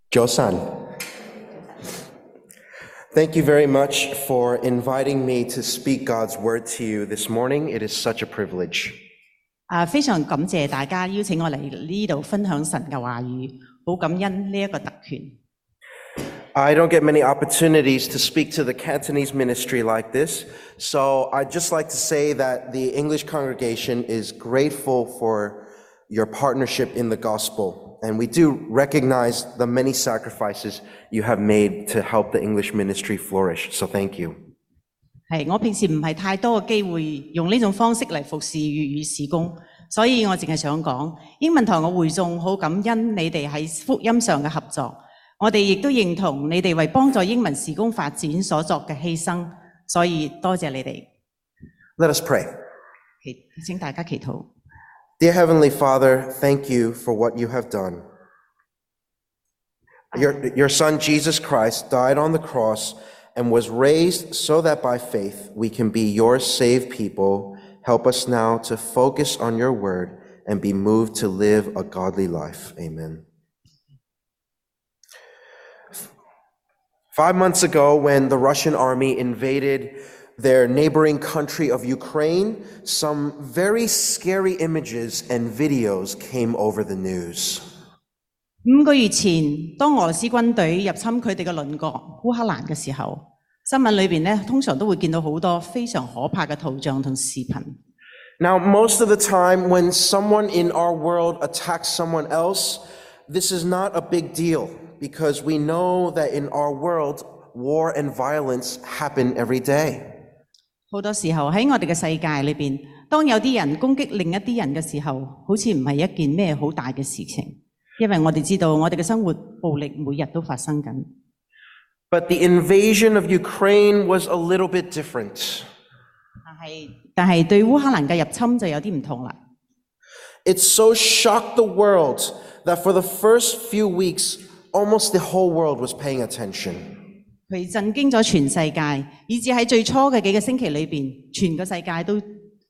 Josan. Thank you very much for inviting me to speak God's word to you this morning. It is such a privilege. 非常感謝大家邀請我嚟呢度分享神嘅話語，好感恩呢一個特權。 I don't get many opportunities to speak to the Cantonese ministry like this, so I'd just like to say that the English congregation is grateful for your partnership in the gospel, and we do recognize the many sacrifices you have made to help the English ministry flourish, so thank you. 我平時唔係太多嘅機會用呢種方式嚟服侍粵語事工，所以我淨係想講，英文堂嘅會眾好感恩你哋喺福音上嘅合作，我哋亦都認同你哋為幫助英文事工發展所作嘅犧牲，所以多謝你哋。 Let us pray. 請大家祈禱。 Dear Heavenly Father, thank you for what you have done. Your Son Jesus Christ died on the cross and was raised so that by faith we can be your saved people. Help us now to focus on your word and be moved to live a godly life. Amen. 5 months ago, when the Russian army invaded their neighboring country of Ukraine, some very scary images and videos came over the news. 5個月前，當俄羅斯軍隊入侵佢哋嘅鄰國烏克蘭嘅時候，新聞裏邊通常都會見到好多非常可怕嘅圖像同視頻。 Now, most of the time when someone in our world attacks someone else, this is not a big deal because we know that in our world, war and violence happen every day. 好多時候喺我哋嘅世界裏邊，當有啲人攻擊另一啲人嘅時候，好似唔係一件咩好大嘅事情，因為我哋知道我哋嘅生活暴力每日都發生緊。 But the invasion of Ukraine was a little bit different. 但係對烏克蘭嘅入侵就有啲唔同啦。 It so shocked the world that for the first few weeks, almost the whole world was paying attention. 佢震驚咗全世界，以至喺最初嘅幾個星期裏邊，全個世界都。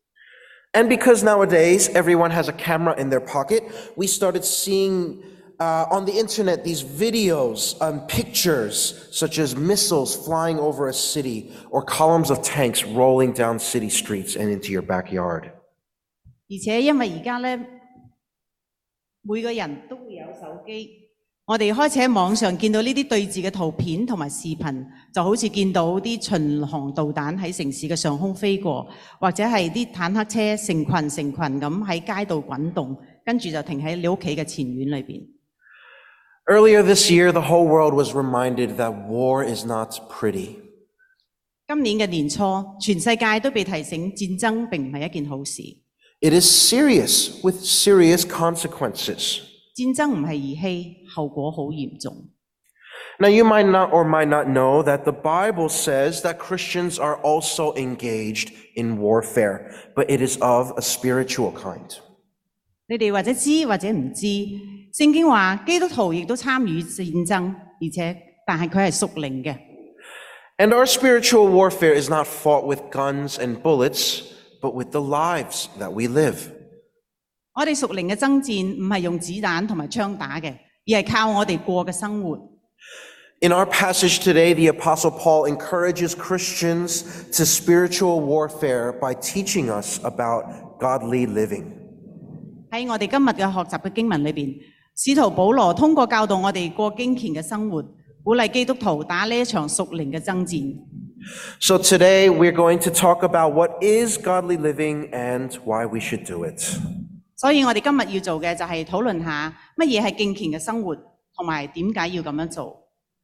And because nowadays everyone has a camera in their pocket, we started seeing on the internet these videos and pictures such as missiles flying over a city or columns of tanks rolling down city streets and into your backyard. 而且因為而家每個人都會有手機，我哋開始喺網上見到呢啲對峙嘅圖片同埋視頻，就好似見到啲巡航導彈喺城市嘅上空飛過，或者係啲坦克車成群咁喺街道滾動，跟住就停喺你屋企嘅前院裏邊。 Earlier this year, the whole world was reminded that war is not pretty. 今年嘅年初，全世界都被提醒戰爭並唔係一件好事。 It is serious with serious consequences. 戰爭唔係兒戲，後果好嚴重。 Now, you might not or might not know that the Bible says that Christians are also engaged in warfare, but it is of a spiritual kind. 你哋或者知或者唔知，聖經話基督徒亦都參與戰爭，但係佢係屬靈嘅。 And our spiritual warfare is not fought with guns and bullets, but with the lives that we live. 我哋屬靈嘅爭戰唔係用子彈同埋槍打嘅，而係靠我哋過嘅生活。 In our passage today, the Apostle Paul encourages Christians to spiritual warfare by teaching us about godly living. 喺我哋今日嘅學習嘅經文裏邊，使徒保羅通過教導我哋過敬虔嘅生活，鼓勵基督徒打呢一場屬靈嘅爭戰。 So today we're going to talk about what is godly living and why we should do it. 所以我哋今日要做嘅就係討論下乜嘢係敬虔嘅生活，同埋點解要咁樣做。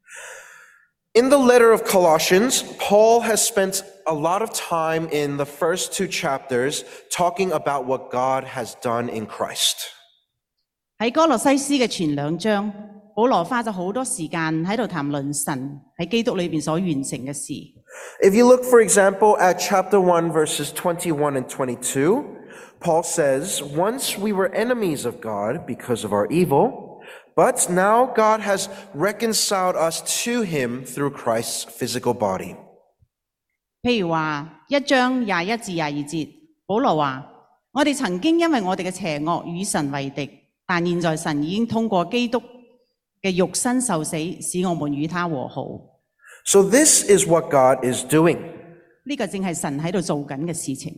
In the letter of Colossians, Paul has spent a lot of time in the first 2 chapters talking about what God has done in Christ. 喺哥羅西書嘅前2章，保羅花咗好多時間喺度談論神喺基督裏邊所完成嘅事。 If you look, for example, at chapter 1, verses 21 and 22, Paul says, "Once we were enemies of God because of our evil, but now God has reconciled us to him through Christ's physical body." 譬如話1章21至22節，保羅話：我哋曾經因為我哋嘅邪惡與神為敵，但現在神已經通過基督嘅肉身受死，使我們與他和好。 So this is what God is doing. 呢個正係神喺度做緊嘅事情。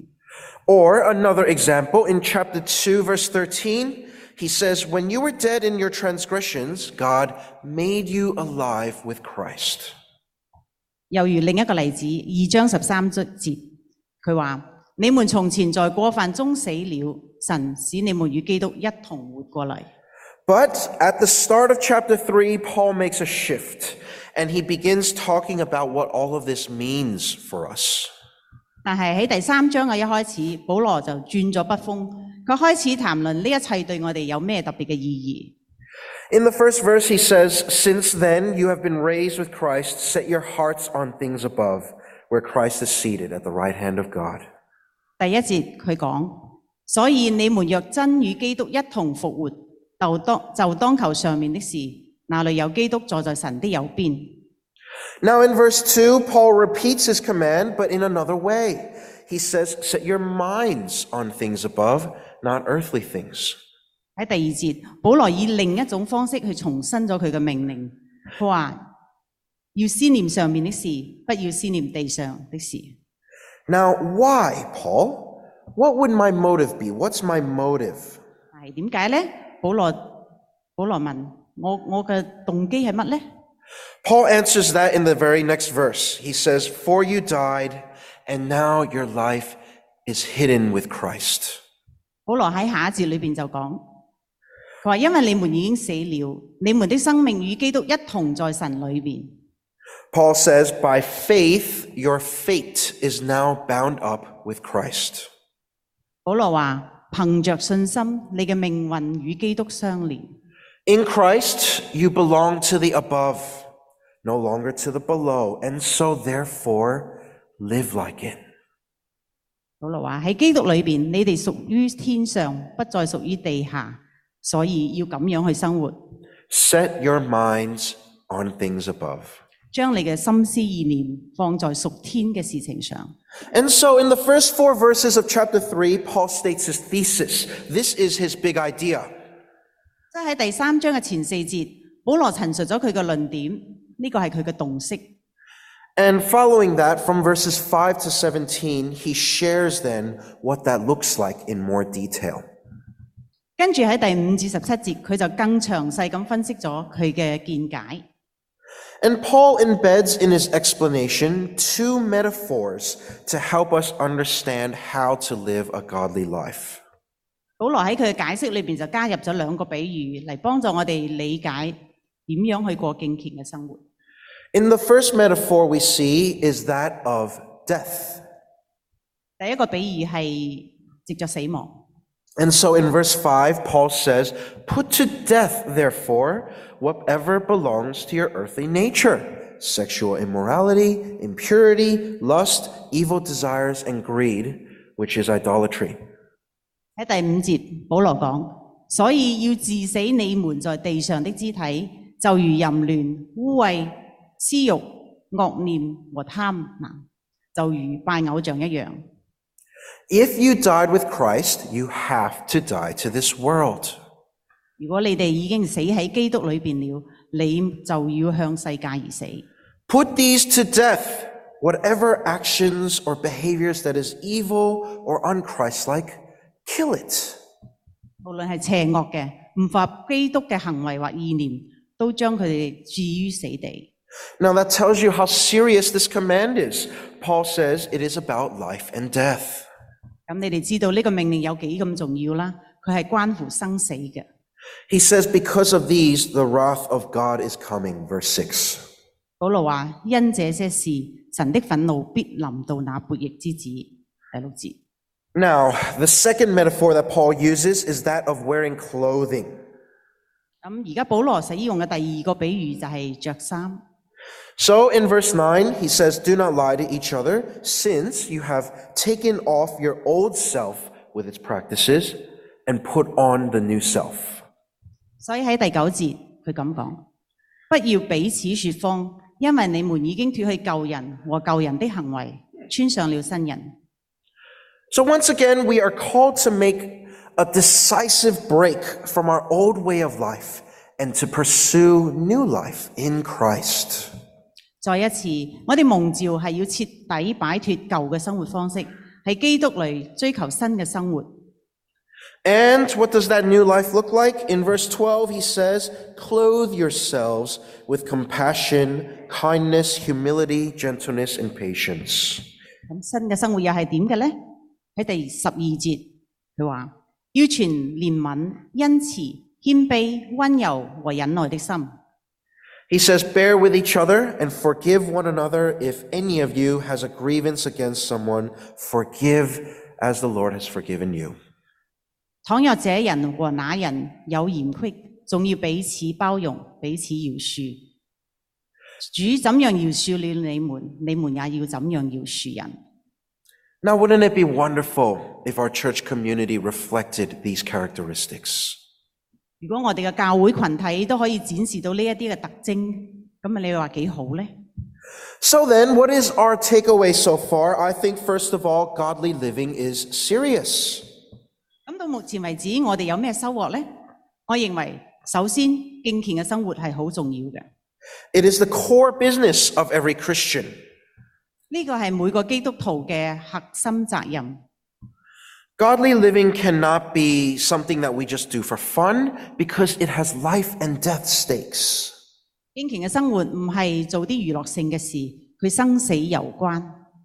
Or another example, in chapter 2, verse 13, he says, When you were dead in your transgressions, God made you alive with Christ. 又如另一個例子，2章13節，佢話：你們從前在過犯中死了，神使你們與基督一同活過嚟。 But at the start of chapter 3, Paul makes a shift, and he begins talking about what all of this means for us. 但係喺第3章嘅一開始，保羅就轉咗筆鋒，佢開始談論呢一切對我哋有咩特別嘅意義。 In the first verse, he says, Since then you have been raised with Christ, set your hearts on things above, where Christ is seated at the right hand of God. 第一節佢講，所以你們若真與基督一同復活，就當求上面的事，那裏有基督坐在神的右邊。 Now in verse 2, Paul repeats his command, but in another way. He says, Set your minds on things above, not earthly things. 喺第2節，保羅以另一種方式去重申咗佢嘅命令，佢話要思念上面的事，不要思念地上的事。 Now, why, Paul? What would my motive be? What's my motive? 係點解呢？保羅問我嘅動機係乜呢？ Paul answers that in the very next verse. He says, For you died, and now your life is hidden with Christ. 保羅喺下一節裏邊就講，佢話因為你們已經死了，你們的生命與基督一同在神裏邊。 Paul says, By faith, your fate is now bound up with Christ. 保羅話憑着信心，你嘅命運與基督相連。 In Christ, you belong to the above, no longer to the below, and so therefore live like it. 保羅話喺基督裏邊，你哋屬於天上，不再屬於地下，所以要咁樣去生活。 Set your minds on things above. 將你嘅心思意念放在屬天嘅事情上。 And so in the first 4 verses of chapter 3, Paul states his thesis. This is his big idea. 即係喺第3章嘅前4節，保羅陳述咗佢嘅論點，呢個係佢嘅洞悉。 And following that, from verses 5 to 17, he shares then what that looks like in more detail. 跟住喺第5至17節，佢就更詳細咁分析咗佢嘅見解。 And Paul embeds in his explanation 2 metaphors to help us understand how to live a godly life. 保羅喺佢嘅解釋裏邊就加入咗2個比喻嚟幫助我哋理解點樣去過敬虔嘅生活。 In the first metaphor we see is that of death. 第一個比喻係藉着死亡。 And so in verse 5, Paul says, Put to death, therefore, whatever belongs to your earthly nature, sexual immorality, impurity, lust, evil desires, and greed, which is idolatry. 喺第5節，保羅講，所以要治死你們在地上的肢體，就如淫亂、污穢、私慾、惡念和貪婪，就如拜偶像一樣。 If you died with Christ, you have to die to this world. 如果你哋已經死喺基督裏邊了，你就要向世界而死。 Put these to death, whatever actions or behaviors that is evil or unchristlike, kill it. 無論係邪惡嘅、唔符合基督嘅行為或意念，都將佢哋置於死地。 Now that tells you how serious this command is. Paul says it is about life and death. 咁你哋知道呢個命令有幾咁重要啦？佢係關乎生死嘅。 He says, because of these, the wrath of God is coming, verse 6. 保羅話：因這些事，神的憤怒必臨到那悖逆之子。第6節。 Now, the second metaphor that Paul uses is that of wearing clothing. 咁而家保羅使用嘅第2個比喻就係着衫。 So in verse 9, he says, Do not lie to each other, since you have taken off your old self with its practices and put on the new self. 所以喺第9節，佢咁講：不要彼此說謊，因為你們已經脱去舊人和舊人的行為，穿上了新人。 So once again, we are called to make a decisive break from our old way of life and to pursue new life in Christ. 再一次，我哋蒙召係要徹底擺脱舊嘅生活方式，喺基督裏追求新嘅生活。 And what does that new life look like? In verse 12, he says, "Clothe yourselves with compassion, kindness, humility, gentleness, and patience." 咁新嘅生活又係點嘅呢？喺第12節，佢話要存憐憫、恩慈、謙卑、溫柔和忍耐的心。 He says, "Bear with each other and forgive one another. If any of you has a grievance against someone, forgive as the Lord has forgiven you." 倘若這人和那人有嫌隙，總要彼此包容，彼此饒恕。主怎樣饒恕了你們，你們也要怎樣饒恕人。 Now, wouldn't it be wonderful if our church community reflected these characteristics? 如果我哋嘅教會群體都可以展示到呢一啲嘅特徵，咁你話幾好呢？ So then, what is our takeaway so far? I think, first of all, godly living is serious. 咁到目前為止，我哋有咩收穫呢？我認為首先敬虔嘅生活係好重要嘅。 It is the core business of every Christian. 呢個係每個基督徒嘅核心責任。 Godly living cannot be something that we just do for fun because it has life and death stakes. 敬虔嘅生活唔係做啲娛樂性嘅事，佢生死攸關。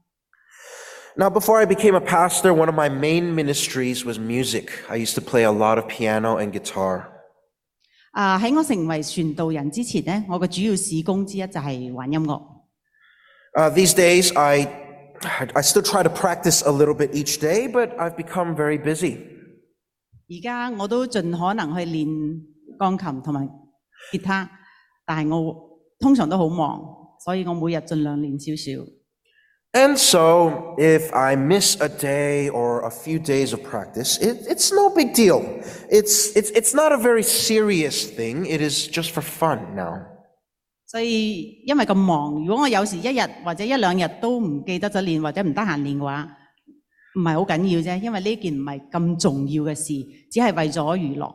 Now, before I became a pastor, one of my main ministries was music. I used to play a lot of piano and guitar. 喺我成為傳道人之前呢，我嘅主要事工之一就係玩音樂。 These days, I still try to practice a little bit each day, but I've become very busy. 而家我都盡可能去練鋼琴同埋吉他，但係我通常都好忙，所以我每日盡量練少少。 And so, if I miss a day or a few days of practice, it's no big deal. It's not a very serious thing. It is just for fun now. 所以因為咁忙，如果我有時一日或者一兩日都唔記得咗練或者唔得閒練嘅話，唔係好緊要啫，因為呢件唔係咁重要嘅事，只係為咗娛樂。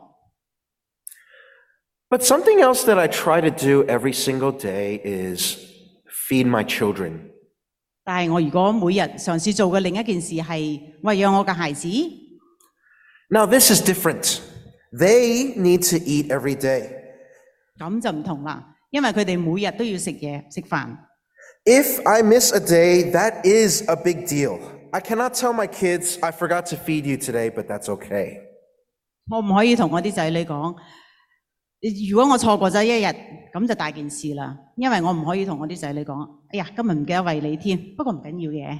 But something else that I try to do every single day is feed my children. 但係我如果每日嘗試做嘅另一件事係餵養我嘅孩子。 Now this is different. They need to eat every day. 咁就唔同啦，因為佢哋每日都要食嘢食飯。 If I miss a day, that is a big deal. I cannot tell my kids, "I forgot to feed you today," but that's okay. 我唔可以同我啲仔女講，如果我錯過咗一日，咁就大件事啦。因為我唔可以同我啲仔女講，哎呀，今日唔記得餵你添，不過唔緊要嘅。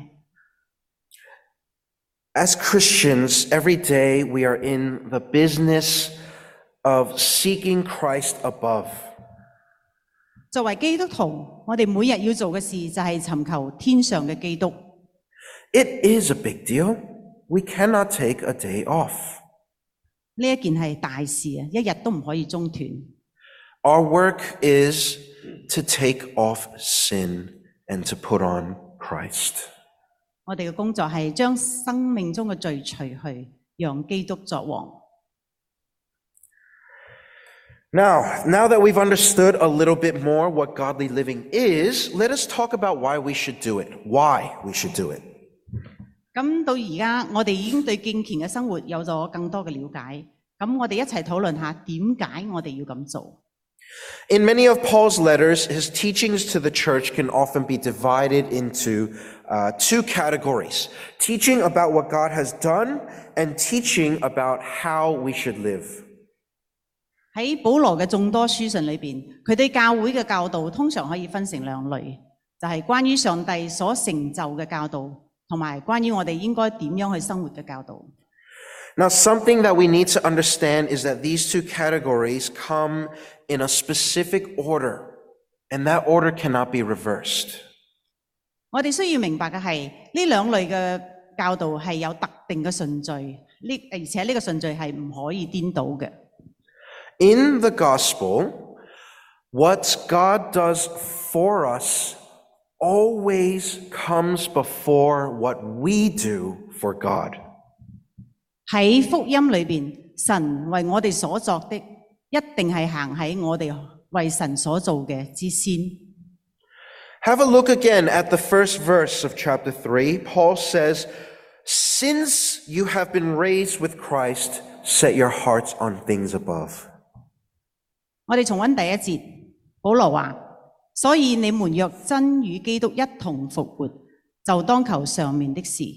As Christians, every day we are in the business of seeking Christ above. 作為基督徒，我哋每日要做嘅事就係尋求天上嘅基督。 It is a big deal. We cannot take a day off. 呢一件係大事啊，一日都唔可以中斷。 Our work is to take off sin and to put on Christ. 我哋嘅工作係將生命中嘅罪除去，讓基督作王。 Now that we've understood a little bit more what godly living is, let us talk about why we should do it. Why we should do it. 咁到而家，我哋已經對敬虔嘅生活有咗更多嘅了解。咁我哋一齊討論下點解我哋要咁做。 In many of Paul's letters, his teachings to the church can often be divided into two categories: teaching about what God has done and teaching about how we should live. 喺保羅嘅眾多書信裏邊，佢對教會嘅教導通常可以分成兩類，就係關於上帝所成就嘅教導，同埋關於我哋應該點樣去生活嘅教導。 Now, something that we need to understand is that these two categories come in a specific order, and that order cannot be reversed. 我哋需要明白嘅係呢兩類嘅教導係有特定嘅順序，而且呢個順序係唔可以顛倒嘅。 In the gospel, what God does for us always comes before what we do for God. 喺福音裏邊，神為我哋所作的一定係行喺我哋為神所做嘅之先。 Have a look again at the first verse of chapter 3. Paul says, "Since you have been raised with Christ, set your hearts on things above." 我哋重溫第一節，保羅話：所以你們若真與基督一同復活，就當求上面的事。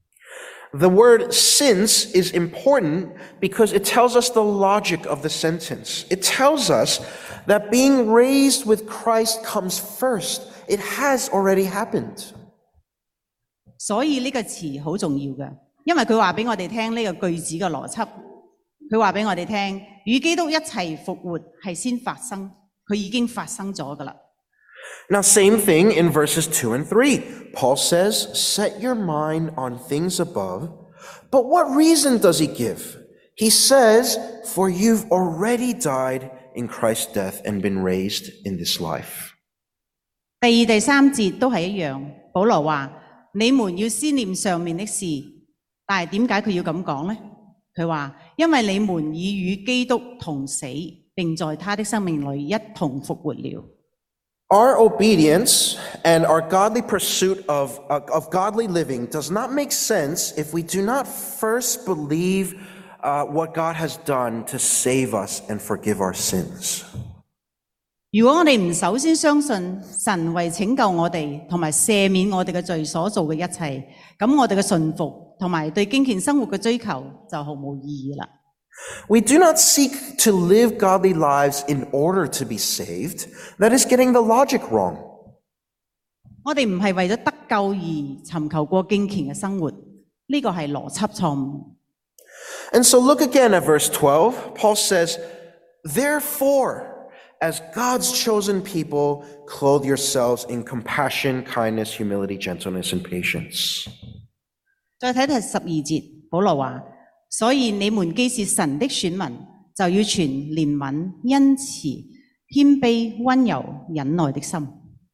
The word "since" is important because it tells us the logic of the sentence. It tells us that being raised with Christ comes first. It has already happened. 所以呢個詞好重要嘅，因為佢話俾我哋聽呢個句子嘅邏輯。佢話俾我哋聽，與基督一齊復活係先發生，佢已經發生咗㗎喇。 Now, same thing in verses 2 and 3. Paul says, "Set your mind on things above." But what reason does he give? He says, "For you've already died in Christ's death and been raised in this life." 第二、第三節都係一樣，保羅話：你們要思念上面的事。但係點解佢要咁講呢？佢話：因為你們已與基督同死，並在他的生命裏一同復活了。 Our obedience and our godly pursuit of godly living does not make sense if we do not first believe what God has done to save us and forgive our sins. 如果我哋唔首先相信神為拯救我哋同埋赦免我哋嘅罪所做嘅一切，咁我哋嘅順服同埋對敬虔生活嘅追求就毫無意義啦。 We do not seek to live godly lives in order to be saved. That is getting the logic wrong. 我哋唔係為咗得救而尋求過敬虔嘅生活，呢個係邏輯錯誤。 And so look again at verse 12. Paul says, "Therefore, as God's chosen people, clothe yourselves in compassion, kindness, humility, gentleness, and patience." 再睇第12節，保羅話：所以你們既是神的選民，就要存憐憫、恩慈、謙卑、溫柔、忍耐的心。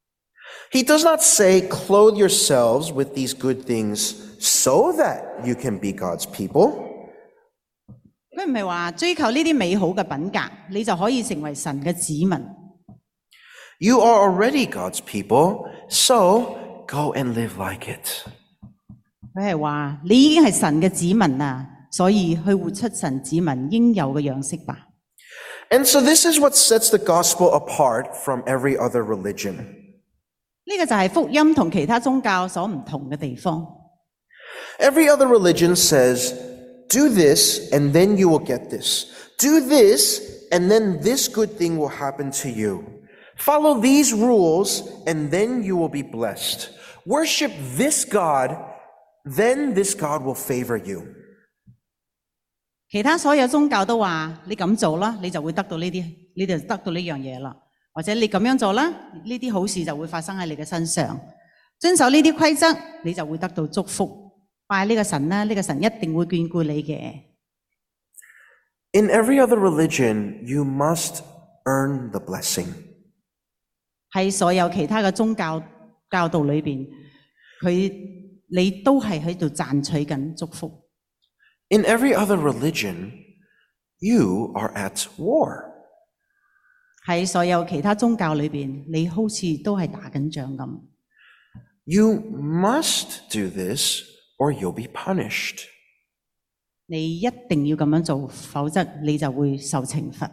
He does not say, "Clothe yourselves with these good things so that you can be God's people." 佢唔係話追求呢啲美好嘅品格，你就可以成為神嘅子民。 You are already God's people, so go and live like it. 佢係話你已經係神嘅子民啦，所以去活出神子民應有嘅樣式吧。 And so this is what sets the gospel apart from every other religion. 呢個就係福音同其他宗教所唔同嘅地方。 Every other religion says, "Do this and then you will get this. Do this and then this good thing will happen to you. Follow these rules and then you will be blessed. Worship this God, then this God will favor you." 其他所有宗教都話你咁做啦，你就會得到呢啲，你就得到呢樣嘢啦。或者你咁樣做啦，呢啲好事就會發生喺你嘅身上。遵守呢啲規則，你就會得到祝福。拜呢個神啦，呢個神一定會眷顧你嘅。 In every other religion, you must earn the blessing. 喺所有其他嘅宗教教導裏邊，你都係喺度賺取緊祝福。 In every other religion, you are at war. 喺所有其他宗教裏邊，你好似都係打緊仗咁。 You must do this or you'll be punished. 你一定要咁樣做，否則你就會受懲罰。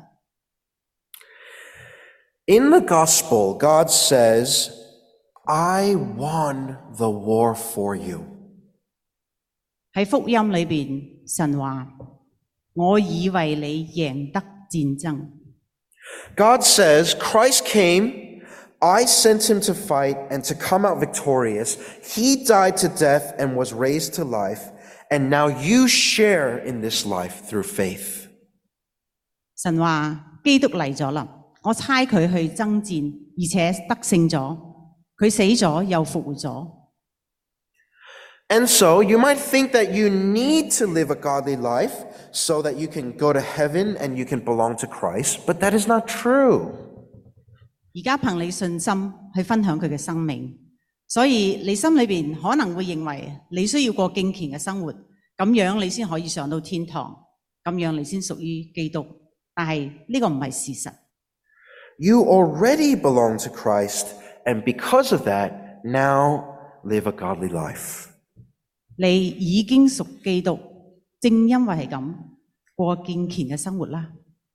In the gospel, God says, "I won the war for you." 喺福音裏邊，神話我以為你贏得戰爭。 God says, "Christ came, I sent him to fight and to come out victorious. He died to death and was raised to life, and now you share in this life through faith." 神話基督嚟咗啦，我差佢去爭戰，而且得勝咗，佢死咗又復活咗。 And so you might think that you need to live a godly life so that you can go to heaven and you can belong to Christ, but that is not true. 而家憑你信心去分享佢嘅生命，所以你心裏邊可能會認為你需要過敬虔嘅生活，咁樣你先可以上到天堂，咁樣你先屬於基督。 但係呢個唔係事實。 You already belong to Christ, and because of that, now live a godly life. 你已經屬基督，正因為係咁，過敬虔嘅生活啦。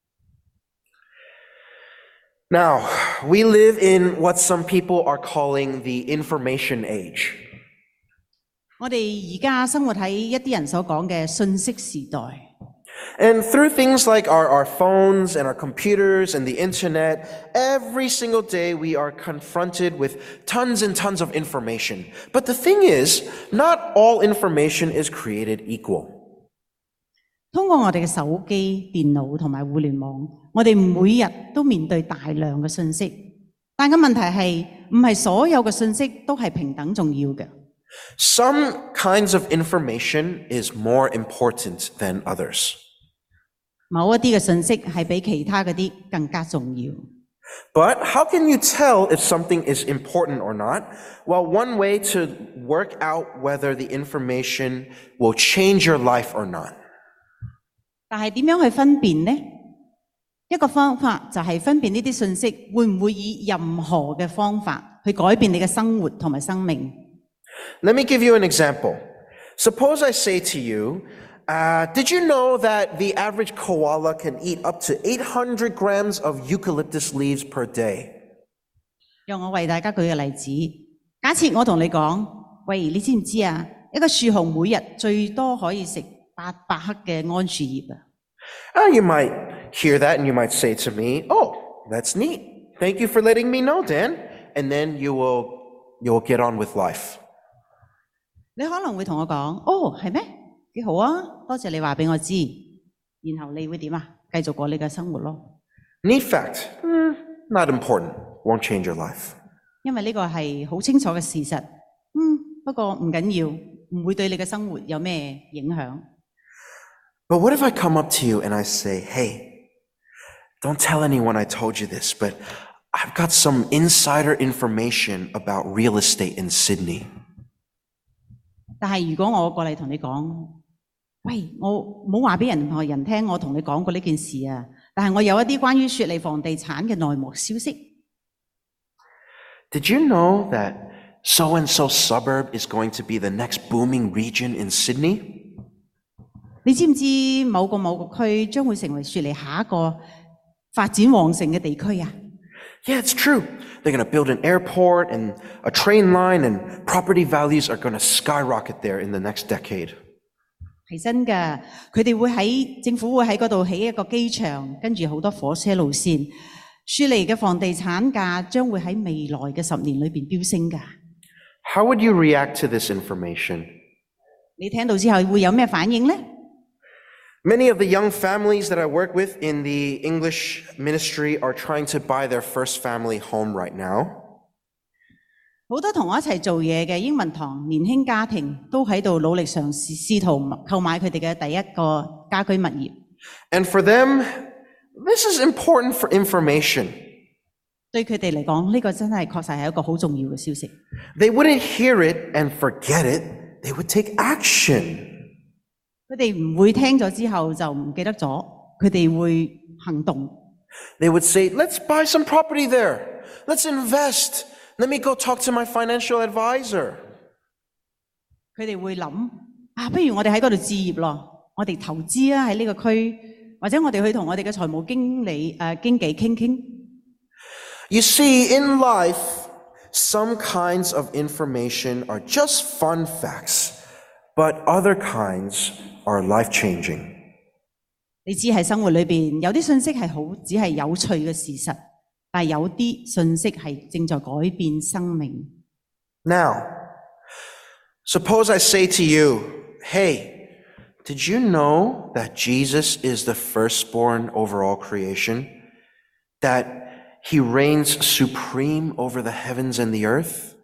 Now, we live in what some people are calling the information age. 我哋而家生活喺一啲人所講嘅信息時代。 And through things like our phones and our computers and the internet, every single day we are confronted with tons and tons of information. But the thing is, not all information is created equal. 通過我哋嘅手機、電腦同埋互聯網，我哋每日都面對大量嘅信息。但個問題係，唔係所有嘅信息都係平等重要嘅。 Some kinds of information is more important than others. 某一啲嘅信息係比其他嗰啲更加重要。 But how can you tell if something is important or not? Well, one way to work out whether the information will change your life or not. 但係點樣去分辨呢？一個方法就係分辨呢啲信息會唔會以任何嘅方法去改變你嘅生活同埋生命。 Let me give you an example. Suppose I say to you, did you know that the average koala can eat up to 800 grams of eucalyptus leaves per day? 讓我為大家舉個例子。假設我同你講，喂，你知唔知啊？一個樹熊每日最多可以食800克嘅桉樹葉啊！ You might hear that and you might say to me, oh, that's neat. Thank you for letting me know, Dan. And then you'll get on with life. 你可能會同我講，哦，係咩？幾好啊！多謝你話俾我知。然後你會點啊？繼續過你嘅生活咯。 Neat fact, not important. Won't change your life. 因為呢個係好清楚嘅事實。不過唔緊要，唔會對你嘅生活有咩影響。 But what if I come up to you and I say, hey, don't tell anyone I told you this, but I've got some insider information about real estate in Sydney. 但係如果我過嚟同你講，喂，我冇話俾任何人聽，我同你講過呢件事啊，但係我有一啲關於雪梨房地產嘅內幕消息。 Did you know that so-and-so suburb is going to be the next booming region in Sydney? 你知唔知某個區將會成為雪梨下一個發展旺盛嘅地區啊？ Yeah, it's true. They're going to build an airport and a train line, and property values are going to skyrocket there in the next decade. 係真㗎，政府會喺嗰度起一個機場，跟住好多火車路線。雪梨嘅房地產價將會喺未來嘅10年裏邊飆升㗎。 How would you react to this information? 你聽到之後會有咩反應呢？ Many of the young families that I work with in the English ministry are trying to buy their first family home right now. 好多同我一齊做嘢嘅英文堂年輕家庭都喺度努力試圖購買佢哋嘅第一個家居物業。 And for them, this is important for information. 對佢哋嚟講，呢個真係確實係一個好重要嘅消息。 They wouldn't hear it and forget it. They would take action. 佢哋唔會聽咗之後就唔記得咗，佢哋會行動。 They would say, let's buy some property there. Let's invest. Let me go talk to my financial advisor. 佢哋會諗不如我哋喺嗰度置業咯，我哋投資喺呢個區，或者我哋去同我哋嘅財務經紀傾傾。 You see, in life, some kinds of information are just fun facts, but other kinds are life-changing. 你知喺生活裏邊有啲信息係只係有趣嘅事實，但係有啲信息係正在改變生命。 Now, suppose I say to you, hey, did you know that Jesus is the firstborn over all creation? That he reigns supreme over the heavens and the earth?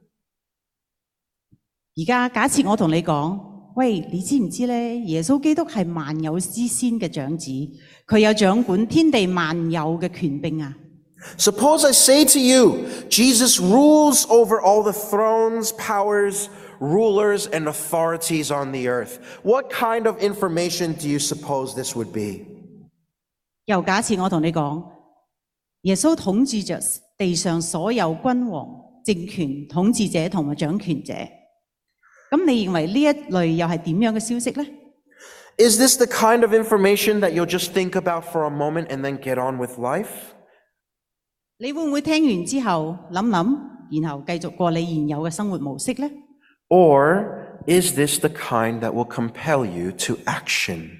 而家假設我同你講，喂，你知唔知咧？耶穌基督係萬有之先嘅長子，佢有掌管天地萬有嘅權柄啊！ Suppose I say to you, Jesus rules over all the thrones, powers, rulers, and authorities on the earth. What kind of information do you suppose this would be? 又假設我同你講，耶穌統治着地上所有君王、政權、統治者同埋掌權者。咁你認為呢一類又係點樣嘅消息呢？ Is this the kind of information that you'll just think about for a moment and then get on with life? 你會唔會聽完之後諗諗，然後繼續過你現有嘅生活模式呢？ Or is this the kind that will compel you to action?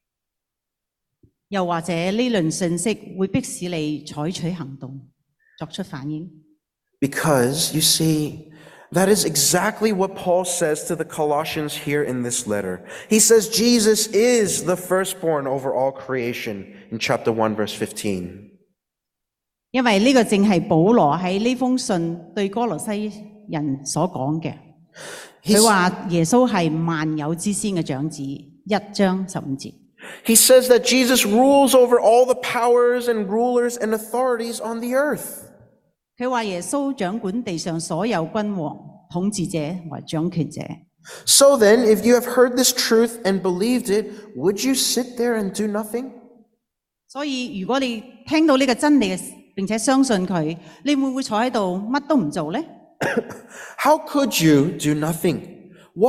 又或者呢輪信息會迫使你採取行動，作出反應？ Because, you see, that is exactly what Paul says to the Colossians here in this letter. He says Jesus is the firstborn over all creation in chapter 1, verse 15. 因為呢個正係保羅喺呢封信對哥羅西人所講嘅。佢話耶穌係萬有之先嘅長子，1章15節。 He says that Jesus rules over all the powers and rulers and authorities on the earth. 佢話耶穌掌管地上所有君王、統治者和掌權者。 So then, if you have heard this truth and believed it, would you sit there and do nothing? 所以如果你聽到呢個真理並且相信佢，你會唔會坐喺度乜都唔做呢？ How could you do nothing?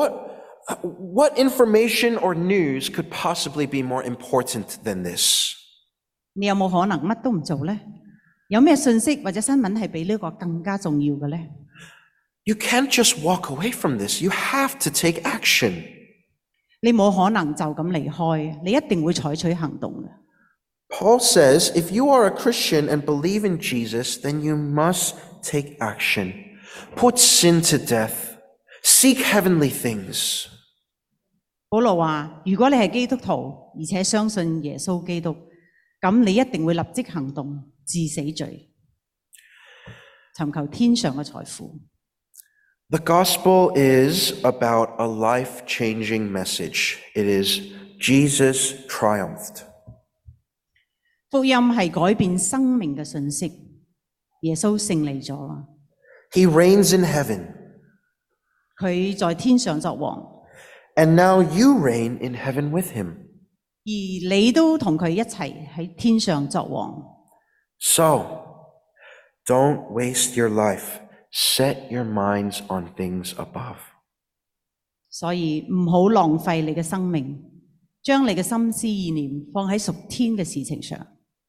What information or news could possibly be more important than this? 你有冇可能乜都唔做呢？有咩信息或者新聞係比呢個更加重要嘅呢？ You can't just walk away from this. You have to take action. 你冇可能就咁離開，你一定會採取行動嘅。 Paul says, if you are a Christian and believe in Jesus, then you must take action. Put sin to death. Seek heavenly things. 保羅話：如果你係基督徒，而且相信耶穌基督，咁你一定會立即行動，治死罪，尋求天上嘅財富。 The gospel is about a life-changing message. It is Jesus triumphed. 福音係改變生命嘅信息，耶穌勝利咗啦。 He reigns in heaven. 佢在天上作王， And now you reign in heaven with him. 而你都同佢一齊喺天上作王。 So, don't waste your life. Set your minds on things above. 所以唔好浪費你嘅生命，將你嘅心思意念放喺屬天嘅事情上。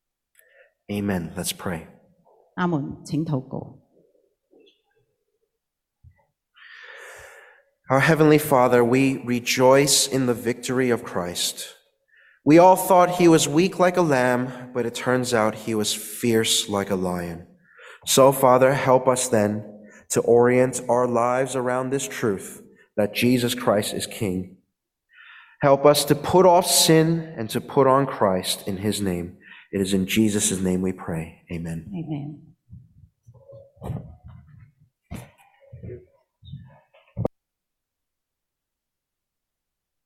Amen. Let's pray. 阿門，請禱告。 Our Heavenly Father, we rejoice in the victory of Christ. We all thought he was weak like a lamb, but it turns out he was fierce like a lion. So, Father, help us then to orient our lives around this truth that Jesus Christ is King. Help us to put off sin and to put on Christ in his name. It is in Jesus' name we pray. Amen. Amen.